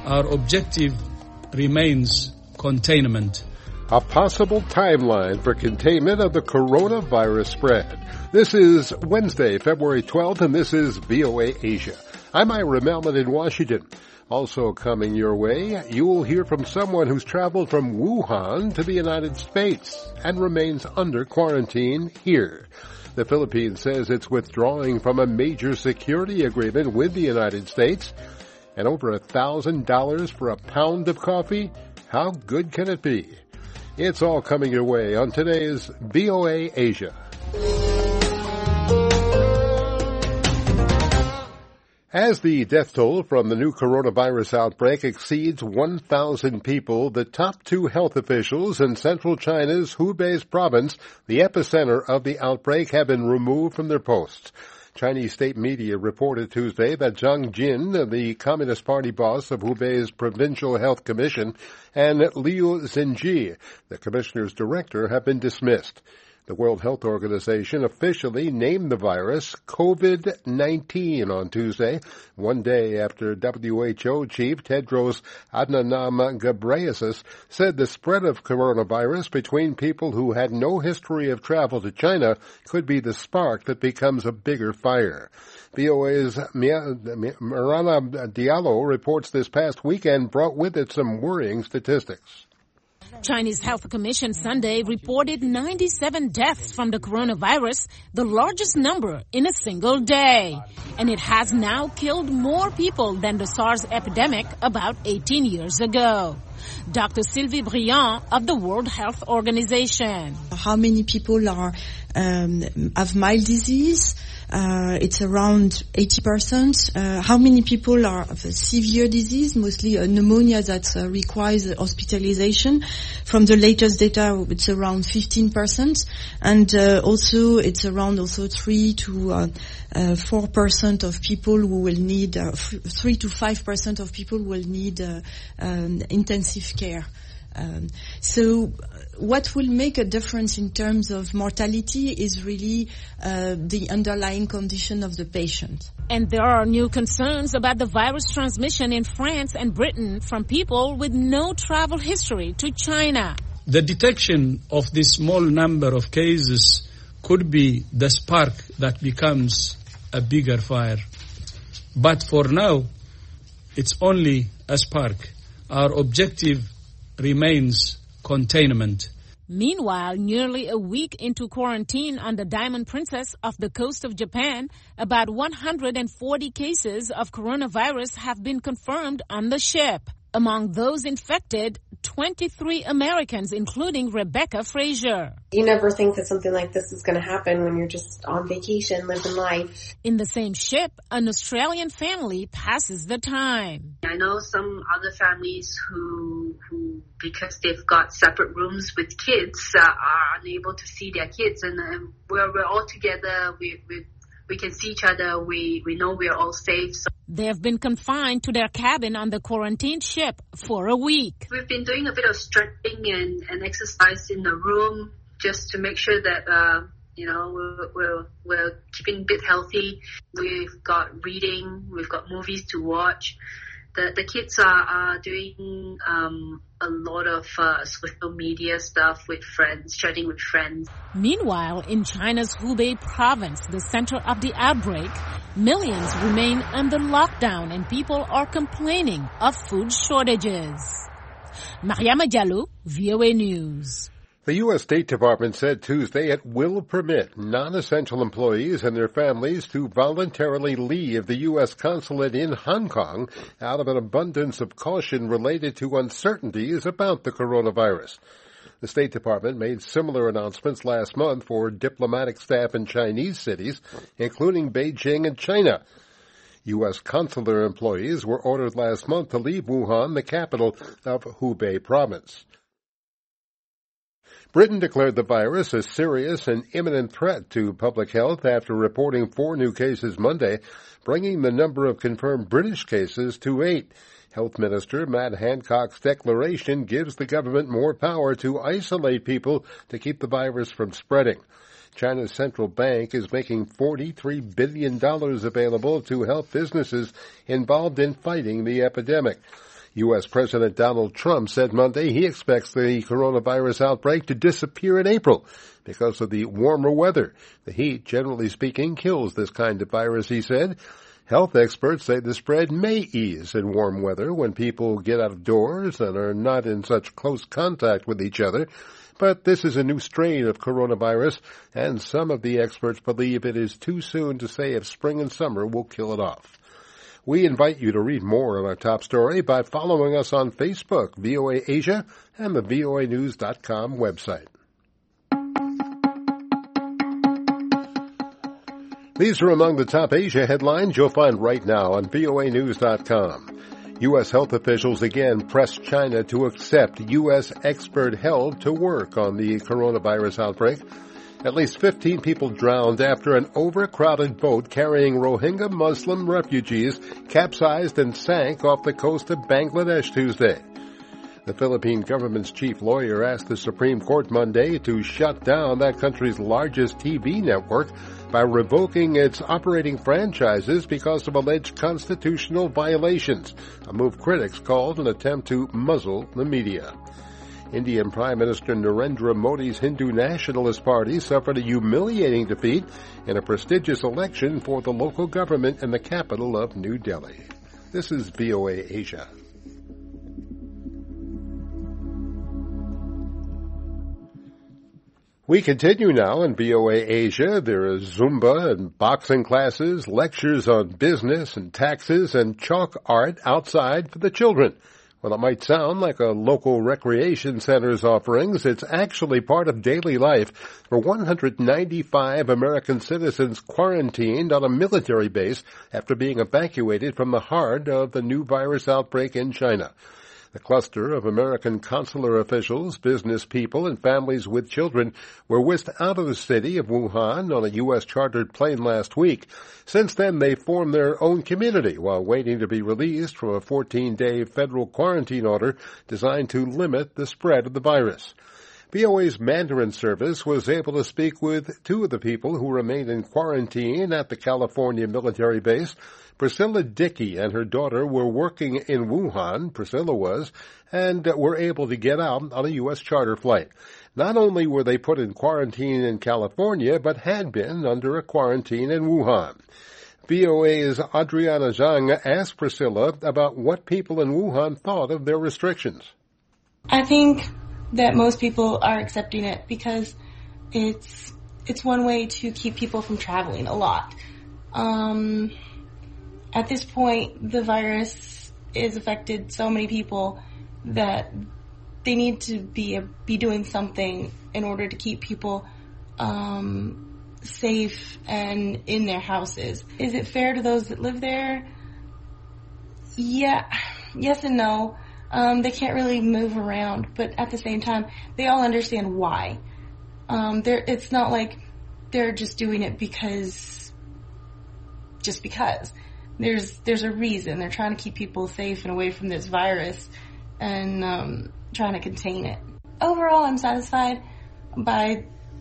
our objective remains containment. A possible timeline for containment of the coronavirus spread. This is Wednesday, February 12th, and this is VOA Asia. I'm Ira Melman in Washington. Also coming your way, you will hear from someone who's traveled from Wuhan to the United States and remains under quarantine here. The Philippines says it's withdrawing from a major security agreement with the United States. And over $1,000 for a pound of coffee? How good can it be? It's all coming your way on today's VOA Asia. As the death toll from the new coronavirus outbreak exceeds 1,000 people, the top two health officials in central China's Hubei province, the epicenter of the outbreak, have been removed from their posts. Chinese state media reported Tuesday that Zhang Jin, the Communist Party boss of Hubei's Provincial Health Commission, and Liu Xinji, the commissioner's director, have been dismissed. The World Health Organization officially named the virus COVID-19 on Tuesday, one day after WHO chief Tedros Adhanom Ghebreyesus said the spread of coronavirus between people who had no history of travel to China could be the spark that becomes a bigger fire. VOA's Marana Diallo reports this past weekend brought with it some worrying statistics. Chinese Health Commission Sunday reported 97 deaths from the coronavirus, the largest number in a single day. And it has now killed more people than the SARS epidemic about 18 years ago. Dr. Sylvie Briand of the World Health Organization. How many people are have mild disease? It's around 80%. How many people are of a severe disease, mostly a pneumonia that requires hospitalization? From the latest data, it's around 15%. And also, it's around also 3 to 4% of people who will need, 3 to 5% of people will need intensive care. So what will make a difference in terms of mortality is really the underlying condition of the patient. And there are new concerns about the virus transmission in France and Britain from people with no travel history to China. The detection of this small number of cases could be the spark that becomes a bigger fire. But for now, it's only a spark. Our objective remains containment. Meanwhile, nearly a week into quarantine on the Diamond Princess off the coast of Japan, about 140 cases of coronavirus have been confirmed on the ship. Among those infected, 23 Americans, including Rebecca Frazier. You never think that something like this is going to happen when you're just on vacation, living life. In the same ship, an Australian family passes the time. I know some other families who because they've got separate rooms with kids, are unable to see their kids. And we're all together. We can see each other. We know we're all safe. So they have been confined to their cabin on the quarantined ship for a week. We've been doing a bit of stretching and exercise in the room just to make sure that, we're keeping a bit healthy. We've got reading. We've got movies to watch. The kids are doing a lot of social media stuff with friends, chatting with friends. Meanwhile, in China's Hubei province, the center of the outbreak, millions remain under lockdown and people are complaining of food shortages. Mariama Diallo, VOA News. The U.S. State Department said Tuesday it will permit non-essential employees and their families to voluntarily leave the U.S. consulate in Hong Kong out of an abundance of caution related to uncertainties about the coronavirus. The State Department made similar announcements last month for diplomatic staff in Chinese cities, including Beijing and China. U.S. consular employees were ordered last month to leave Wuhan, the capital of Hubei province. Britain declared the virus a serious and imminent threat to public health after reporting 4 new cases Monday, bringing the number of confirmed British cases to 8. Health Minister Matt Hancock's declaration gives the government more power to isolate people to keep the virus from spreading. China's central bank is making $43 billion available to help businesses involved in fighting the epidemic. U.S. President Donald Trump said Monday he expects the coronavirus outbreak to disappear in April because of the warmer weather. The heat, generally speaking, kills this kind of virus, he said. Health experts say the spread may ease in warm weather when people get outdoors and are not in such close contact with each other. But this is a new strain of coronavirus, and some of the experts believe it is too soon to say if spring and summer will kill it off. We invite you to read more on our top story by following us on Facebook, VOA Asia, and the voanews.com website. These are among the top Asia headlines you'll find right now on voanews.com. U.S. health officials again pressed China to accept U.S. expert help to work on the coronavirus outbreak. At least 15 people drowned after an overcrowded boat carrying Rohingya Muslim refugees capsized and sank off the coast of Bangladesh Tuesday. The Philippine government's chief lawyer asked the Supreme Court Monday to shut down that country's largest TV network by revoking its operating franchises because of alleged constitutional violations, a move critics called an attempt to muzzle the media. Indian Prime Minister Narendra Modi's Hindu Nationalist Party suffered a humiliating defeat in a prestigious election for the local government in the capital of New Delhi. This is VOA Asia. We continue now in VOA Asia. There is Zumba and boxing classes, lectures on business and taxes, and chalk art outside for the children. While it might sound like a local recreation center's offerings, it's actually part of daily life for 195 American citizens quarantined on a military base after being evacuated from the heart of the new virus outbreak in China. The cluster of American consular officials, business people, and families with children were whisked out of the city of Wuhan on a U.S. chartered plane last week. Since then, they formed their own community while waiting to be released from a 14-day federal quarantine order designed to limit the spread of the virus. VOA's Mandarin service was able to speak with two of the people who remained in quarantine at the California military base. Priscilla Dickey and her daughter were working in Wuhan, Priscilla was, and were able to get out on a U.S. charter flight. Not only were they put in quarantine in California, but had been under a quarantine in Wuhan. VOA's Adriana Zhang asked Priscilla about what people in Wuhan thought of their restrictions. I think that most people are accepting it because it's one way to keep people from traveling a lot. At this point, the virus has affected so many people that they need to be doing something in order to keep people safe and in their houses. Is it fair to those that live there? Yeah, yes and no. They can't really move around, but at the same time, they all understand why. It's not like they're just doing it because. There's a reason. They're trying to keep people safe and away from this virus and trying to contain it. Overall, I'm satisfied by,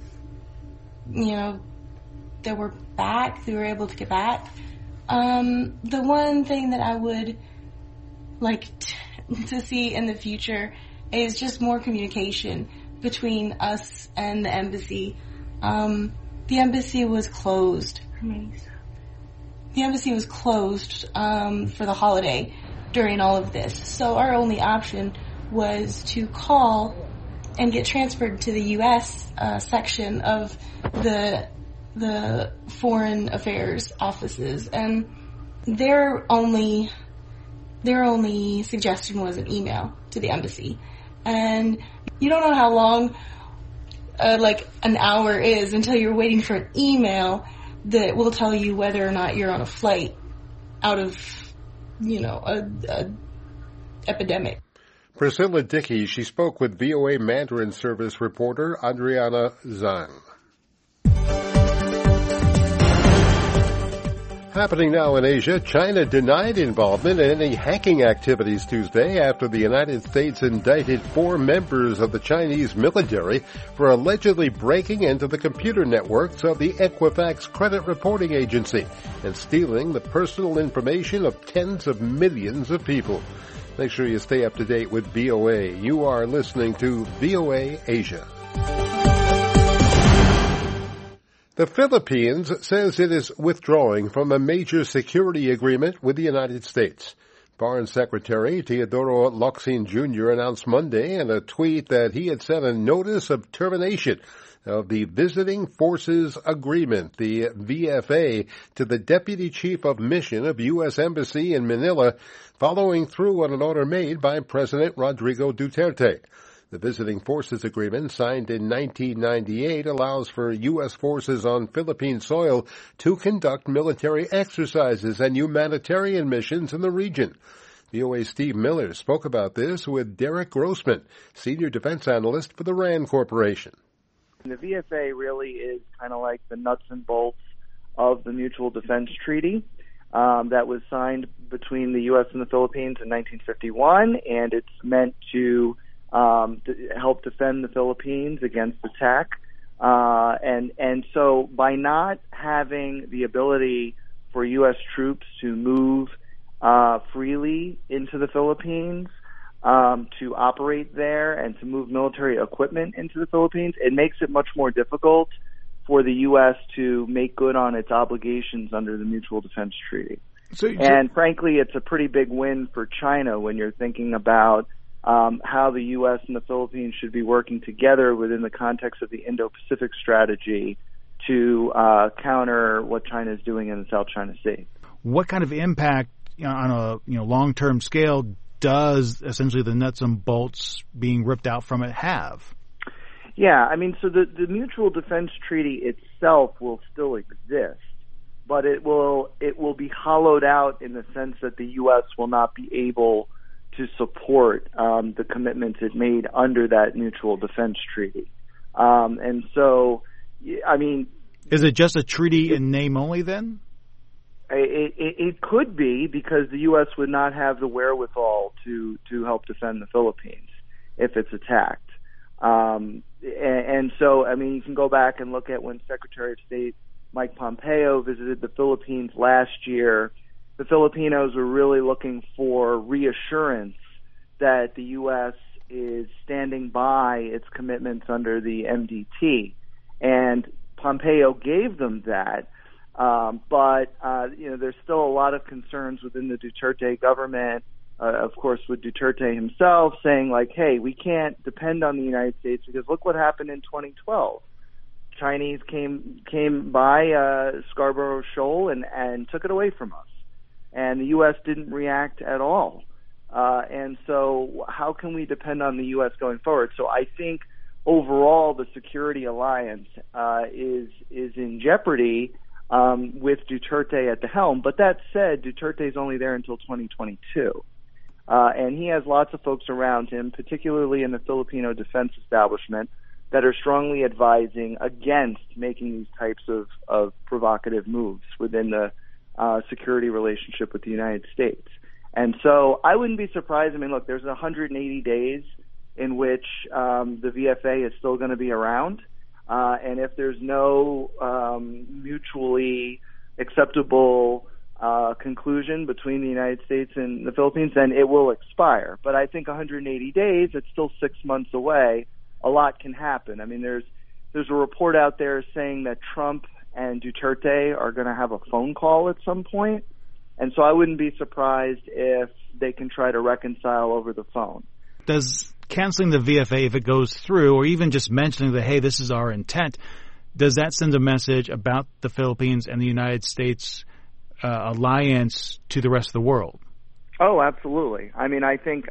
that we're back, that we were able to get back. The one thing that I would like to see in the future is just more communication between us and the embassy. The embassy was closed. The embassy was closed for the holiday during all of this. So our only option was to call and get transferred to the U.S. Section of the Foreign Affairs offices. And their only suggestion was an email to the embassy. And you don't know how long an hour is until you're waiting for an email that will tell you whether or not you're on a flight out of, a epidemic. Priscilla Dickey, she spoke with VOA Mandarin service reporter Adriana Zhang. Happening now in Asia, China denied involvement in any hacking activities Tuesday after the United States indicted 4 members of the Chinese military for allegedly breaking into the computer networks of the Equifax credit reporting agency and stealing the personal information of tens of millions of people. Make sure you stay up to date with VOA. You are listening to VOA Asia. The Philippines says it is withdrawing from a major security agreement with the United States. Foreign Secretary Teodoro Locsin Jr. announced Monday in a tweet that he had sent a notice of termination of the Visiting Forces Agreement, the VFA, to the Deputy Chief of Mission of U.S. Embassy in Manila, following through on an order made by President Rodrigo Duterte. The Visiting Forces Agreement, signed in 1998, allows for U.S. forces on Philippine soil to conduct military exercises and humanitarian missions in the region. VOA's Steve Miller spoke about this with Derek Grossman, Senior Defense Analyst for the RAND Corporation. The VFA really is kind of like the nuts and bolts of the Mutual Defense Treaty that was signed between the U.S. and the Philippines in 1951, and it's meant to help defend the Philippines against attack. And so by not having the ability for U.S. troops to move freely into the Philippines, to operate there and to move military equipment into the Philippines, it makes it much more difficult for the U.S. to make good on its obligations under the Mutual Defense Treaty. And frankly, it's a pretty big win for China when you're thinking about how the U.S. and the Philippines should be working together within the context of the Indo-Pacific strategy to counter what China is doing in the South China Sea. What kind of impact on a long-term scale does essentially the nuts and bolts being ripped out from it have? Yeah, I mean, so the Mutual Defense Treaty itself will still exist, but it will be hollowed out in the sense that the U.S. will not be able to support the commitments it made under that Mutual Defense Treaty. And so, I mean... Is it just a treaty in name only then? It could be, because the U.S. would not have the wherewithal to help defend the Philippines if it's attacked. And so, I mean, you can go back and look at when Secretary of State Mike Pompeo visited the Philippines last year. The Filipinos were really looking for reassurance that the U.S. is standing by its commitments under the MDT. And Pompeo gave them that. But there's still a lot of concerns within the Duterte government, of course, with Duterte himself saying, like, hey, we can't depend on the United States because look what happened in 2012. Chinese came by Scarborough Shoal and took it away from us. And the U.S. didn't react at all. And so how can we depend on the U.S. going forward? So I think overall the security alliance is in jeopardy with Duterte at the helm. But that said, Duterte's only there until 2022. And he has lots of folks around him, particularly in the Filipino defense establishment, that are strongly advising against making these types of provocative moves within the security relationship with the United States. And so I wouldn't be surprised. I mean, look, there's 180 days in which the VFA is still going to be around. And if there's no mutually acceptable conclusion between the United States and the Philippines, then it will expire. But I think 180 days, it's still 6 months away. A lot can happen. I mean, there's a report out there saying that Trump and Duterte are going to have a phone call at some point. And so I wouldn't be surprised if they can try to reconcile over the phone. Does canceling the VFA, if it goes through, or even just mentioning that, hey, this is our intent, does that send a message about the Philippines and the United States alliance to the rest of the world? Oh, absolutely. I mean, I think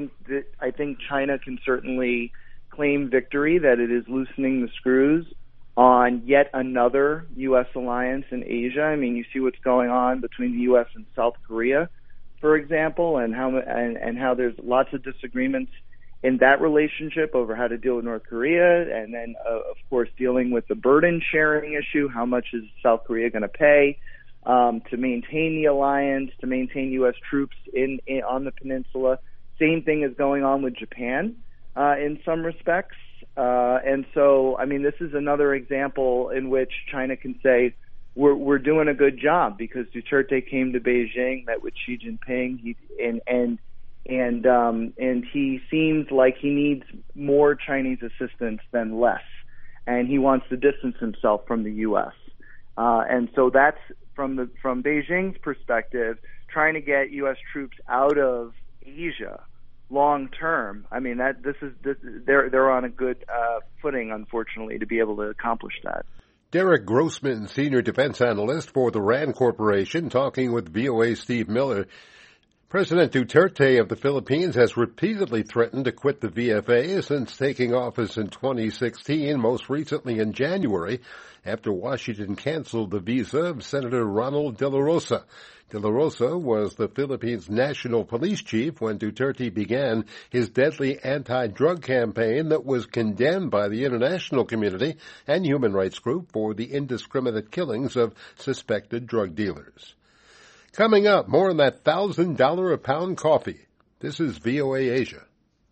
China can certainly claim victory, that it is loosening the screws on yet another U.S. alliance in Asia. I mean, you see what's going on between the U.S. and South Korea, for example, and how there's lots of disagreements in that relationship over how to deal with North Korea, and then, of course, dealing with the burden sharing issue. How much is South Korea going to pay to maintain the alliance, to maintain U.S. troops on the peninsula? Same thing is going on with Japan in some respects. And so, I mean, this is another example in which China can say, we're doing a good job because Duterte came to Beijing, met with Xi Jinping, and and he seems like he needs more Chinese assistance than less, and he wants to distance himself from the U.S. And so that's from Beijing's perspective, trying to get U.S. troops out of Asia long term. I mean, they're on a good footing, unfortunately, to be able to accomplish that. Derek Grossman, senior defense analyst for the RAND Corporation, talking with VOA Steve Miller. President Duterte of the Philippines has repeatedly threatened to quit the VFA since taking office in 2016, most recently in January, after Washington canceled the visa of Senator Ronald De La Rosa. De La Rosa was the Philippines' national police chief when Duterte began his deadly anti-drug campaign that was condemned by the international community and human rights group for the indiscriminate killings of suspected drug dealers. Coming up, more on that $1,000 a pound coffee. This is VOA Asia.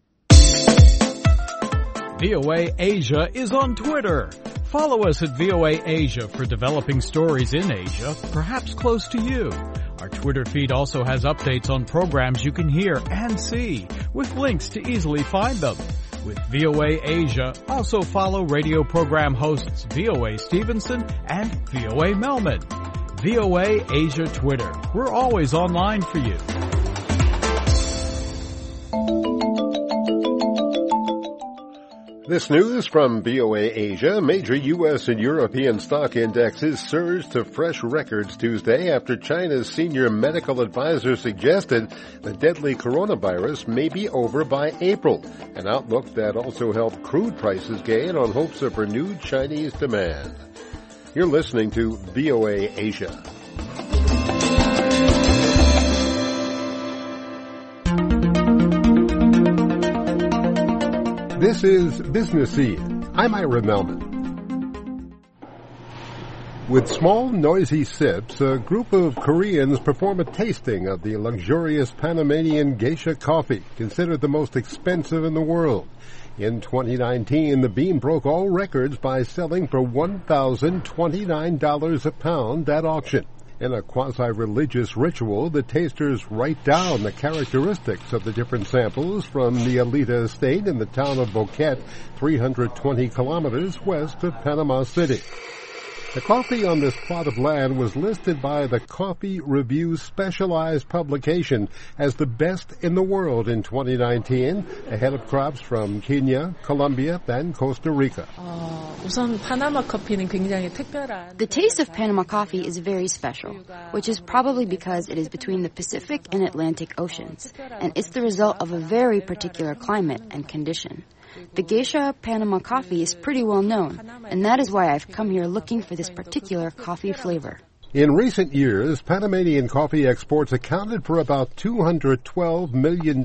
VOA Asia is on Twitter. Follow us at VOA Asia for developing stories in Asia, perhaps close to you. Our Twitter feed also has updates on programs you can hear and see, with links to easily find them. With VOA Asia, also follow radio program hosts VOA Stevenson and VOA Melman. VOA Asia Twitter. We're always online for you. This news from VOA Asia. Major U.S. and European stock indexes surged to fresh records Tuesday after China's senior medical advisor suggested the deadly coronavirus may be over by April, an outlook that also helped crude prices gain on hopes of renewed Chinese demand. You're listening to VOA Asia. This is Business Scene. I'm Ira Melman. With small, noisy sips, a group of Koreans perform a tasting of the luxurious Panamanian geisha coffee, considered the most expensive in the world. In 2019, the bean broke all records by selling for $1,029 a pound at auction. In a quasi-religious ritual, the tasters write down the characteristics of the different samples from the Alita estate in the town of Boquete, 320 kilometers west of Panama City. The coffee on this plot of land was listed by the Coffee Review specialized publication as the best in the world in 2019, ahead of crops from Kenya, Colombia, and Costa Rica. The taste of Panama coffee is very special, which is probably because it is between the Pacific and Atlantic Oceans, and it's the result of a very particular climate and condition. The geisha Panama coffee is pretty well known, and that is why I've come here looking for this particular coffee flavor. In recent years, Panamanian coffee exports accounted for about $212 million,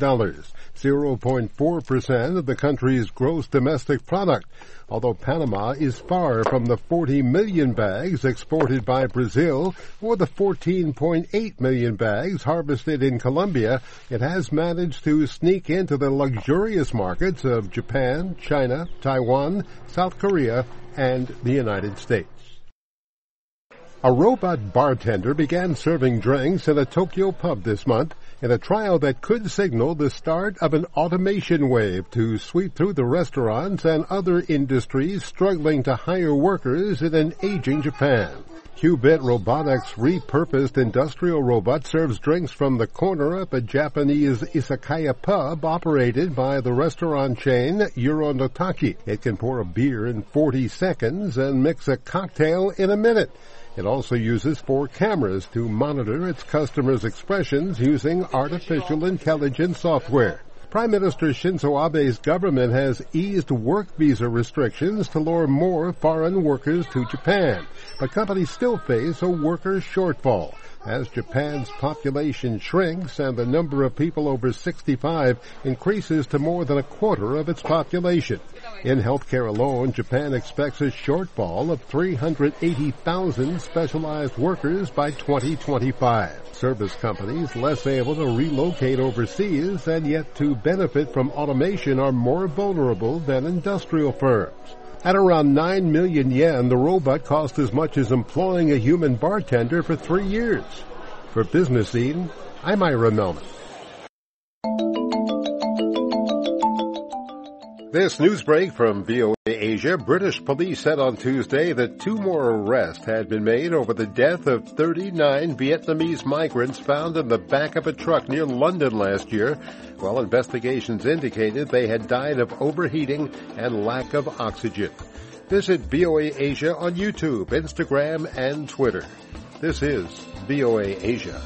0.4% of the country's gross domestic product, although Panama is far from the 40 million bags exported by Brazil or the 14.8 million bags harvested in Colombia. It has managed to sneak into the luxurious markets of Japan, China, Taiwan, South Korea, and the United States. A robot bartender began serving drinks in a Tokyo pub this month in a trial that could signal the start of an automation wave to sweep through the restaurants and other industries struggling to hire workers in an aging Japan. Qubit Robotics' repurposed industrial robot serves drinks from the corner of a Japanese izakaya pub operated by the restaurant chain Uronotaki. It can pour a beer in 40 seconds and mix a cocktail in a minute. It also uses 4 cameras to monitor its customers' expressions using artificial intelligence software. Prime Minister Shinzo Abe's government has eased work visa restrictions to lure more foreign workers to Japan, but companies still face a worker shortfall as Japan's population shrinks and the number of people over 65 increases to more than a quarter of its population. In healthcare alone, Japan expects a shortfall of 380,000 specialized workers by 2025. Service companies less able to relocate overseas and yet to benefit from automation are more vulnerable than industrial firms. At around 9 million yen, the robot cost as much as employing a human bartender for 3 years. For Business Scene, I'm Ira Melman. This news break from VOA Asia. British police said on Tuesday that 2 more arrests had been made over the death of 39 Vietnamese migrants found in the back of a truck near London last year. Well, investigations indicated they had died of overheating and lack of oxygen. Visit VOA Asia on YouTube, Instagram, and Twitter. This is VOA Asia.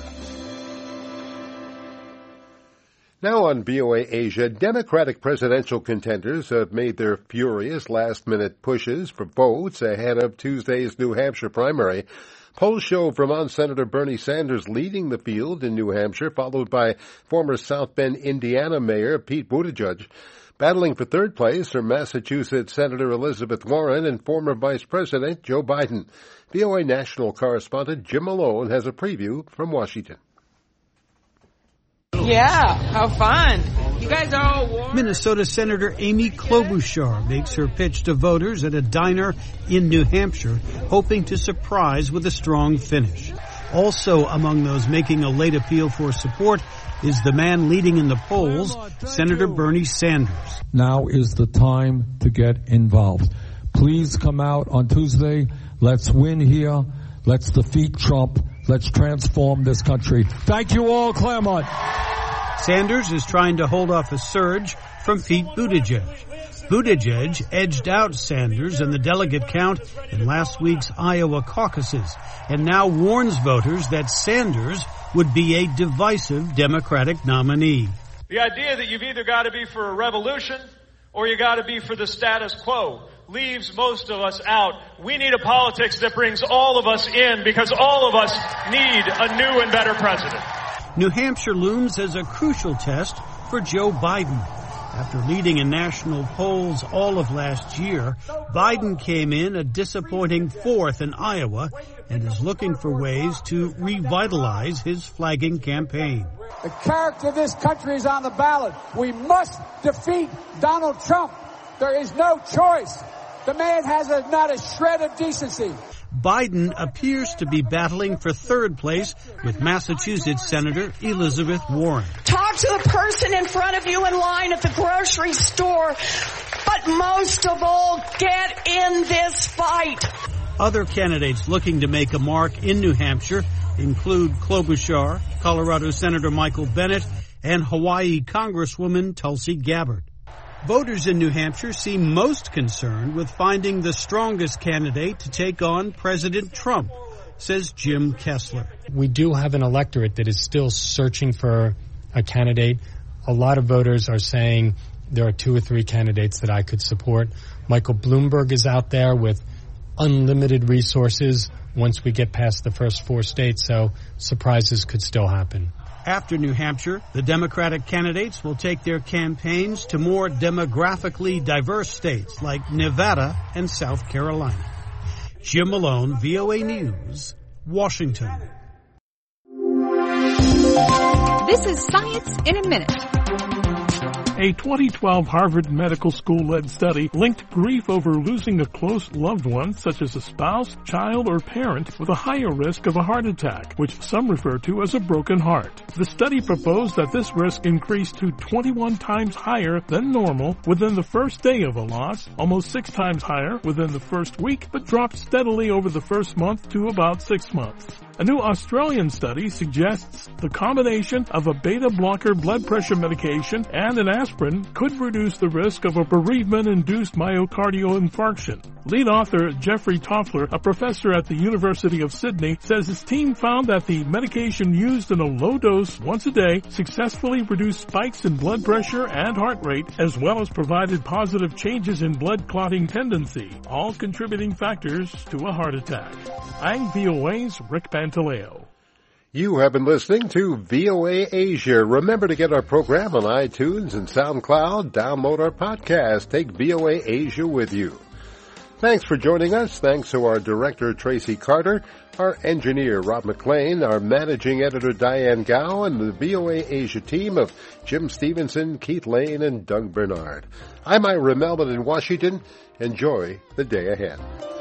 Now on VOA Asia, Democratic presidential contenders have made their furious last-minute pushes for votes ahead of Tuesday's New Hampshire primary. Polls show Vermont Senator Bernie Sanders leading the field in New Hampshire, followed by former South Bend, Indiana Mayor Pete Buttigieg. Battling for third place are Massachusetts Senator Elizabeth Warren and former Vice President Joe Biden. VOA national correspondent Jim Malone has a preview from Washington. Yeah, how fun. You guys are all warm. Minnesota Senator Amy Klobuchar makes her pitch to voters at a diner in New Hampshire, hoping to surprise with a strong finish. Also among those making a late appeal for support is the man leading in the polls, Senator Bernie Sanders. Now is the time to get involved. Please come out on Tuesday. Let's win here. Let's defeat Trump. Let's transform this country. Thank you all, Claremont. Sanders is trying to hold off a surge from Pete Buttigieg. Buttigieg edged out Sanders in the delegate count in last week's Iowa caucuses and now warns voters that Sanders would be a divisive Democratic nominee. The idea that you've either got to be for a revolution or you got to be for the status quo leaves most of us out. We need a politics that brings all of us in because all of us need a new and better president. New Hampshire looms as a crucial test for Joe Biden. After leading in national polls all of last year, Biden came in a disappointing 4th in Iowa and is looking for ways to revitalize his flagging campaign. The character of this country is on the ballot. We must defeat Donald Trump. There is no choice. The man has not a shred of decency. Biden appears to be battling for third place with Massachusetts Senator Elizabeth Warren. Talk to the person in front of you in line at the grocery store, but most of all, get in this fight. Other candidates looking to make a mark in New Hampshire include Klobuchar, Colorado Senator Michael Bennet, and Hawaii Congresswoman Tulsi Gabbard. Voters in New Hampshire seem most concerned with finding the strongest candidate to take on President Trump, says Jim Kessler. We do have an electorate that is still searching for a candidate. A lot of voters are saying there are 2 or 3 candidates that I could support. Michael Bloomberg is out there with unlimited resources once we get past the first 4 states, so surprises could still happen. After New Hampshire, the Democratic candidates will take their campaigns to more demographically diverse states like Nevada and South Carolina. Jim Malone, VOA News, Washington. This is Science in a Minute. A 2012 Harvard Medical School-led study linked grief over losing a close loved one, such as a spouse, child, or parent, with a higher risk of a heart attack, which some refer to as a broken heart. The study proposed that this risk increased to 21 times higher than normal within the first day of a loss, almost 6 times higher within the first week, but dropped steadily over the first month to about 6 months. A new Australian study suggests the combination of a beta blocker blood pressure medication and an aspirin could reduce the risk of a bereavement-induced myocardial infarction. Lead author Jeffrey Toffler, a professor at the University of Sydney, says his team found that the medication used in a low dose once a day successfully reduced spikes in blood pressure and heart rate, as well as provided positive changes in blood clotting tendency, all contributing factors to a heart attack. I'm VOA's Rick Pantaleo. You have been listening to VOA Asia. Remember to get our program on iTunes and SoundCloud. Download our podcast. Take VOA Asia with you. Thanks for joining us. Thanks to our director, Tracy Carter, our engineer, Rob McLean, our managing editor, Diane Gow, and the VOA Asia team of Jim Stevenson, Keith Lane, and Doug Bernard. I'm Ira Melvin in Washington. Enjoy the day ahead.